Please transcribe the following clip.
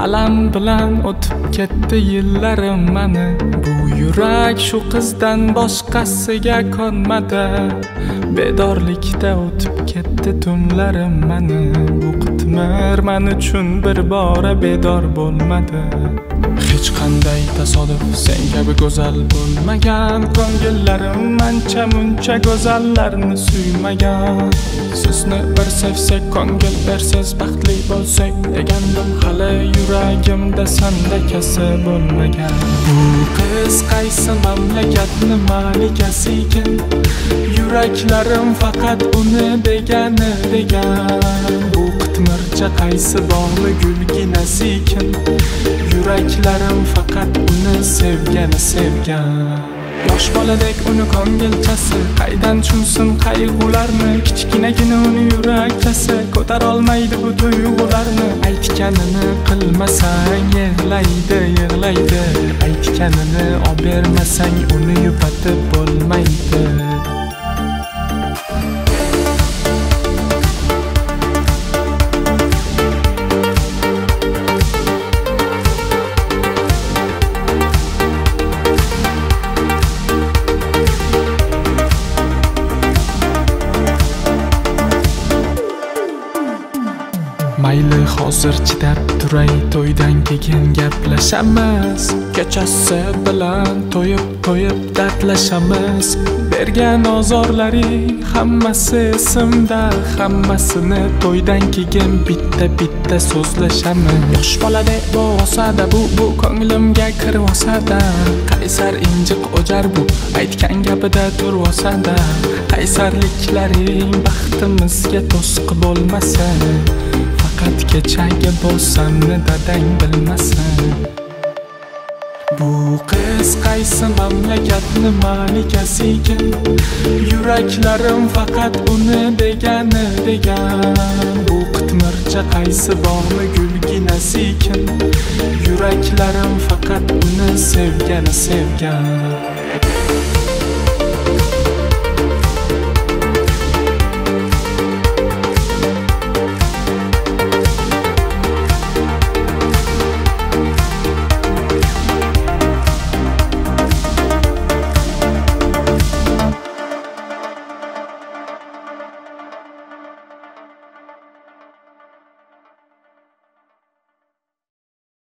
alam bilan o'tib ketdi yillarim mani. Bu yurak shu qizdan boshqasiga konmadi. Bedorlikda o'tib ketdi tunlarim mani. Bu qitmir men uchun bir bora bedor bo'lmadi. Hech qanday tasodif sen kabi go'zal bo'lmagan. Ko'ngillarim ancha muncha go'zallarni suymagan. Sizni bir sevsak, ko'ngil bersiz baxtli bo'lsak degandim, hali yuragimda sandakasi bo'lmagan. Bu qiz qaysi mamlakatni malikasi ekan? Yuraklarim faqat uni degani degan. Bu qitmircha qaysi bog'li gulginasi ekan? Yuraklarim faqat uni sevgan. Yosh boladek uni ko'ngilchasi qaydan tushunsin qayg'ularni? Kichkinagina uni yurakchasi ko'tar olmaydi bu tuyg'ularni. Aytganini qilmasang yig'laydi. Aytganini olib bermasang uni yupatib bo'lmaydi. Mayli hozir chidab turay, to'ydan keyin gaplashamiz. Kechasi bilan to'yib dardlashamiz. Bergan ozorlaring hammasi esimda, hammasini to'ydan keyin bitta so'zlashamiz. Yosh boladek bo'lsa-da bu ko'nglimga kirib-olsa-da, qaysar injiq o'jar bu aytgan gapida turib-olsa-da, qaysarliklaring baxtimizga to'siq bo'lmasa, faqat kechagi bo'lsamni dadang bilmasin. Bu qiz qaysi mamlakatni malikasi ekan? Yuraklarim faqat uni degani degan. Bu qitmircha qaysi bog'li gulginasi ekan? Yuraklarim faqat uni sevgan.